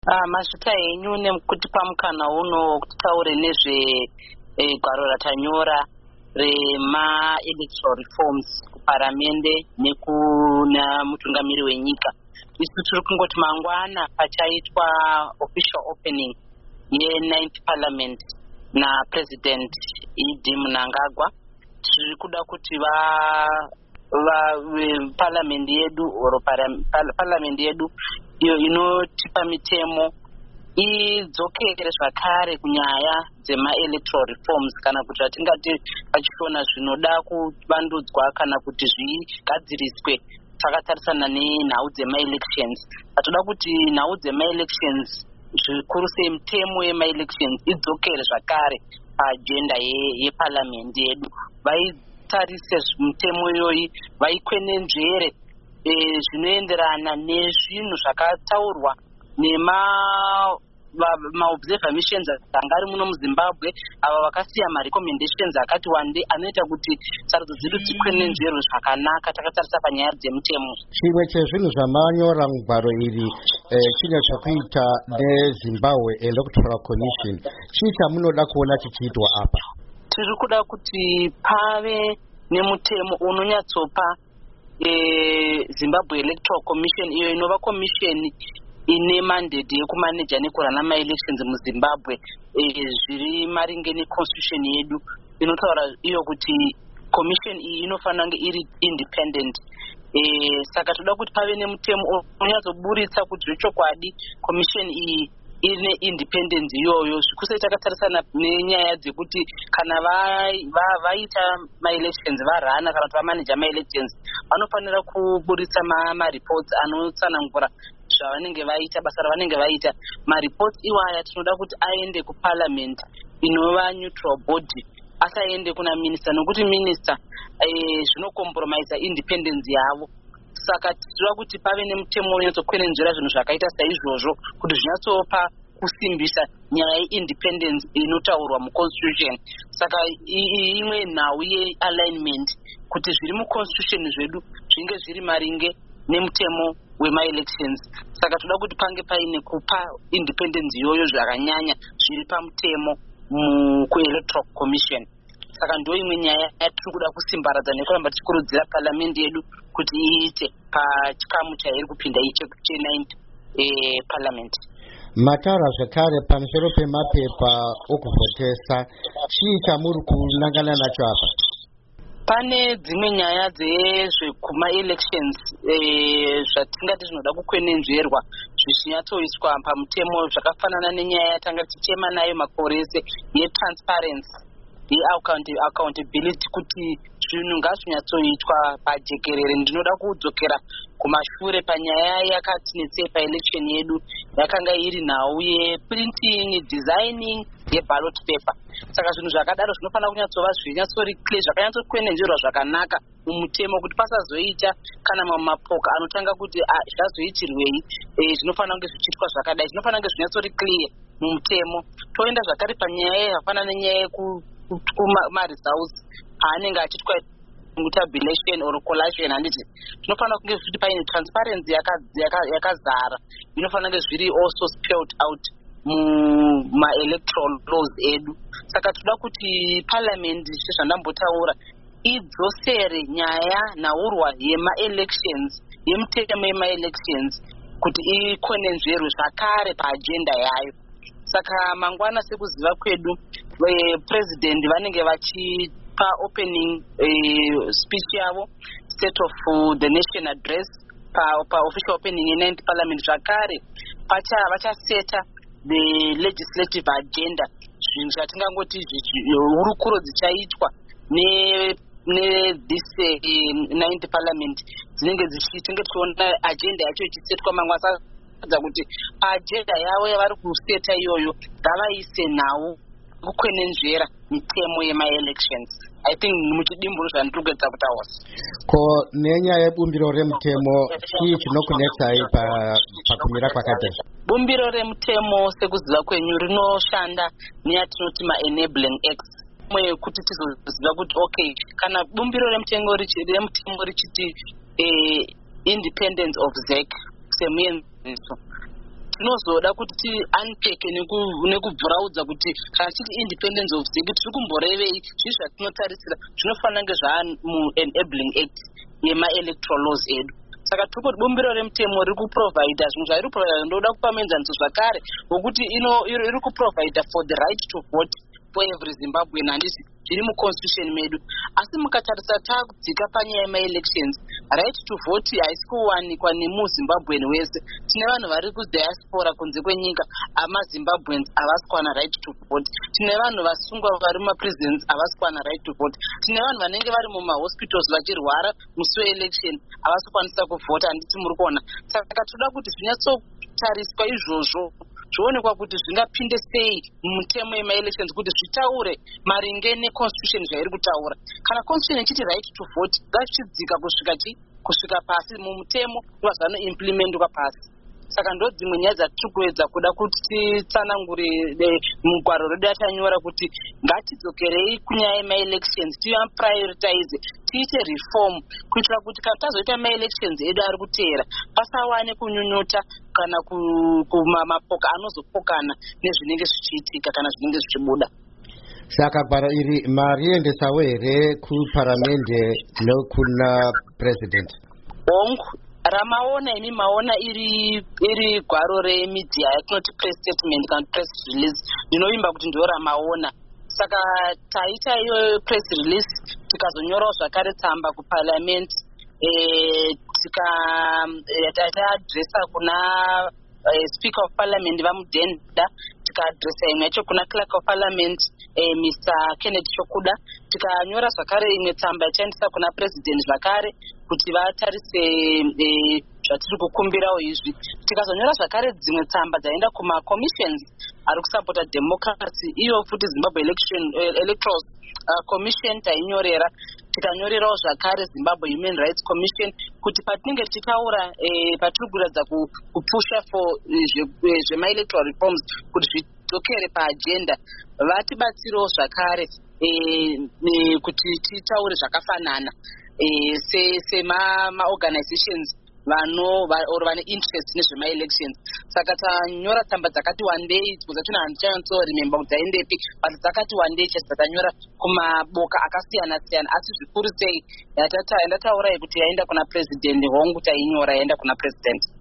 Mazita enyu nekutipa mukana uno kuti taure nezvegwaro ratanyora rema-electoral reforms kuparamende nekuna mutungamiri wenyika. Isu tiri kungoti mangwana pachaitwa official opening ye9th parliament napresident Idi Mnangagwa. Tiri kuda kuti parliament yedu iyo inotipa mitemo idzokere zvakare kunyaya dzema-electoral reforms, kana kuti atingati pachishona zvinoda kuvandudzwa kana kuti zvigadziriswe takatarisana nenhau dzema-elections. Atoda kuti nhau dzema-elections zvikuru sei mitemo yema-elections idzokere zvakare paagenda yeparliament yedu. Vaitarise mitemo iyoyi, vaikwenenzvere zvinoenderana nezvinhu zvakataurwa ma-observer missions anga ari muno muZimbabwe, ava vakasiya ma-recommendations akati wande anoita kuti sarudzo dzedu dzikwenenzverwe zvakanaka takatarisa panyaya dzemutemo. Chimwe chezvinhu zvamanyora mugwaro iri chine zvekuita neZimbabwe Electoral Commission. Chii chamunoda kuona chichiitwa apa? Tiri kuda kuti pave nemutemo unonyatsopa Zimbabwe Electoral Commission, iyo inova commission ine mandate yekumaneja nekurana ma-elections muZimbabwe, zviri maringe neconstitution yedu inotaura iyo kuti commission iyi inofanira kunge iri independent. Saka toda kuti pave nemutemo unyatsoburitsa kuti zvechokwadi commission iyi ine independence iyoyo, zvikusei takatarisana nenyaya dzekuti kana vaita ma-elections varana kana kuti vamaneja ma-elections vanofanira kuburitsa ma-reports anotsanangura zvavanenge vaita, basa ravanenge vaita. Ma-reports iwaya tinoda kuti aende kuparliament inova neutral body, asaende kuna minister, nokuti minister zvinokompromise independence yavo. Saka tinoda kuti pave nemutemo unotsokwenenzvera zvinhu zvakaita saizvozvo kuti zvinyatsopa kusimbisa nyaya yeindependence inotaurwa muconstitution. Saka imwe nhau yealignment kuti zviri muconstitution zvedu zvinge zviri maringe nemutemo wema-elections. Saka toda kuti pange paine kupa independence iyoyo zvakanyanya zviri pamutemo kuelectoral commission. Saka ndo imwe nyaya yatiri kuda kusimbaradza nekuramba tichikurudzira parliament yedu kuti iite pachikamu chairi kupinda ichi che9th parliament. Mataura zvakare pamusoro pemapepa okuvhotesa, chii chamuri kunangana nacho apa? Pane dzimwe nyaya dzezvekuma-elections zvatingati zvinoda kukwenenzverwa zvichinyatsoiswa pamutemo, zvakafanana nenyaya yatanga tichema nayo makore ese yetransparency accountability, kuti zvinhu ngazvinyatsoitwa pajekerere. Ndinoda kudzokera kumashure panyaya yakatinetsei paelection yedu yakanga iri nhau yeprinting, designing yeballot paper. Saka zvinhu zvakadaro zvinofanira kunyatsova zvinyatsori clear, zvakanyatsokwenenzverwa zvakanaka mumutemo kuti pasazoita kana mapoka anotanga kuti zvazoitirwei, zvinofanira kunge zvichiitwa zvakadai, zvinofanira kunge zvinyatsori clear mumutemo. Toenda zvakare panyaya yakafanana nenyaya yekuma-results aanenge achiitwa tabulation or collation, handiti zvinofanira kunge zviri paine transparency yakazara, inofanira kunge zviri also spelled out muma-electoral laws edu. Saka toda kuti parliament sezvandambotaura idzosere nyaya nhaurwa yema-elections, yemutemo yema-elections kuti ikwenenzverwe zvakare paagenda yayo. Saka mangwana sekuziva kwedu president vanenge vachipa opening speech yavo, state of the nation address, official opening ye9th parliament. Zvakare vachaseta the legislative agenda, zvinhu zvatingangoti hurukuro dzichaitwa this 9th parliament dzinenge tinge tichiona agenda yacho ichisetwa. Mamwe asadza kuti agenda yavo yavari kuseta iyoyo ngavaise nhau kukwenenzvera mitemo yema-elections. I think muchidimburo zvandiri kuedza kutaura. Ko nenyaya yebumbiro remutemo, chii chinokunetsai pakumira kwakadai? Bumbiro remutemo sekuziva kwenyu rinoshanda neyatinoti ma-enabling acts, kuti tizoziva kuti okay, kana bumbiro remutemo richiti independence of ZEC semuenzaniso, tinozoda kuti tiunpeke nekubvuraudza kuti kana titi independence of ZIG tiri kumborevei, zvii zvatinotarisira zvinofanira kunge zvaa-enabling act yema-electoral laws edu. Saka tiri kuti bumbiro remutemo riri kuprovida zvinhu zvairi kuprovida. Ndoda kupa muenzaniso zvakare wokuti iri kuprovida for the right to vote for every Zimbabwean, handisi zviri muconstitution medu. Asi mukatarisa takudzika panyaya yema-elections, right to vote haisi kuwanikwa nemuzimbabwean wese. Tine vanhu vari kudiaspora kunze kwenyika, amazimbabweans havasi kuwana right to vote. Tine vanhu vasungwa vari mumaprisons havasi kuwana right to vote. Tine vanhu vanenge vari mumahospitals vachirwara musi weelection havasi kukwanisa kuvhota, handiti muri kuona. Saka toda kuti zvinyatsotariswa izvozvo zvionekwa kuti zvingapinde sei mumutemo yema-elections kuti zvitaure maringe neconstitution zvairi kutaura. Kana constitution ichiti right to vote ngachidzika kusvika pasi mumutemo vazvanoimplementwa pasi. Saka ndo dzimwe nyaya dzatiri kuedza kuda kuti titsanangurire mugwaro redu yatanyora kuti ngatidzokerei kunyaya yema-elections, tiprioritize, tiite reform kuitira kuti kana tazoita ma-elections edu ari kuteera pasawane kunyunyuta kana mapoka anozopokana nezvinenge zvichiitika kana zvinenge zvichibuda. Saka gwaro iri mariendesawo here kuparamende nokuna president? Hongu ramaona imi maona iri gwaro remedia yatinoti press statement kana press release, ndinovimba kuti ndio ramaona. Saka taita iyo press release tikazonyorawo zvakare tsamba kuparliament, tikaadresa kuna speaker of parliament vamudhenda, tikaadresa imwe yacho kuna clerk of parliament Mr. Kenneth Shokuda, tikanyora zvakare imwe tsamba yachaendesa kuna president zvakare kuti vatarise zvatiri kukumbirawo izvi. Tikazonyora zvakare dzimwe tsamba dzaenda kuma-commissions ari kusapota democracy, iyo futi Zimbabwe Electoral Commission tainyorera. Tikanyorerawo zvakare Zimbabwe Human Rights Commission kuti patinenge tichitaura patiri kuratidza kupusha for zvema-electoral reforms kuti zvidzokere paagenda, vatibatsirewo zvakare kuti titaure zvakafanana sema-organizations vane interest nezvema-elections. Saka tanyora tsamba dzakati wandei, dzakati handichanyatsorememba kuti dzaendepi, but dzakati wandei chese tanyora kumaboka akasiyana-siyana. Asi zvikuru sei yandataura kuti yaenda kuna president, hongu tainyora yaenda kuna president.